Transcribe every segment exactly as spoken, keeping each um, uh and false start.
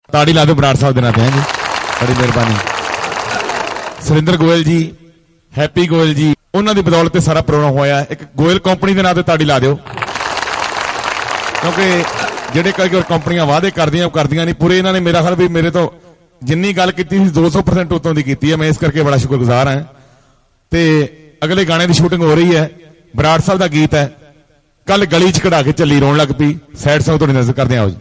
ਤਾੜੀ ਲਾ ਦਿਓ ਬਰਾੜ ਸਾਹਿਬ ਦੇ ਨਾਂ ਤੇ। ਜੀ ਬੜੀ ਮਿਹਰਬਾਨੀ। ਸੁਰਿੰਦਰ ਗੋਇਲ ਜੀ, ਹੈਪੀ ਗੋਇਲ ਜੀ, ਉਹਨਾਂ ਦੀ ਬਦੌਲਤ ਤੇ ਸਾਰਾ ਪ੍ਰੋਗਰਾਮ ਹੋਇਆ। ਇੱਕ ਗੋਇਲ ਕੰਪਨੀ ਦੇ ਨਾਂ ਤੇ ਤਾੜੀ ਲਾ ਦਿਓ, ਕਿਉਂਕਿ ਜਿਹੜੇ ਕਈ ਵਾਰ ਕੰਪਨੀਆਂ ਵਾਅਦੇ ਕਰਦੀਆਂ ਉਹ ਕਰਦੀਆਂ ਨਹੀਂ ਪੂਰੇ। ਇਹਨਾਂ ਨੇ ਮੇਰਾ ਖਿਆਲ ਵੀ ਮੇਰੇ ਤੋਂ ਜਿੰਨੀ ਗੱਲ ਕੀਤੀ ਸੀ ਦੋ ਸੌ ਪਰਸੈਂਟ ਉਤੋਂ ਦੀ ਕੀਤੀ ਹੈ। ਮੈਂ ਇਸ ਕਰਕੇ ਬੜਾ ਸ਼ੁਕਰਗੁਜ਼ਾਰ ਹਾਂ। ਤੇ ਅਗਲੇ ਗਾਣੇ ਦੀ ਸ਼ੂਟਿੰਗ ਹੋ ਰਹੀ ਹੈ। ਬਰਾੜ ਸਾਹਿਬ ਦਾ ਗੀਤ ਹੈ ਕੱਲ ਗਲੀ ਚ ਕਢਾ ਕੇ ਚੱਲੀ ਰੋਣ ਲੱਗ ਪਈ। ਸੈਡ ਸੌਂਗ ਤੁਹਾਡੀ ਨਜ਼ਰ ਕਰਦੇ ਆਓ ਜੀ।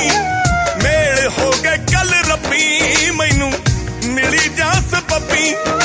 ਮੇਲ ਹੋ ਗਏ ਕੱਲ ਰੱਬੀ ਮੈਨੂੰ ਮਿਲੀ ਜਾਂ ਸਬੱਬੀ।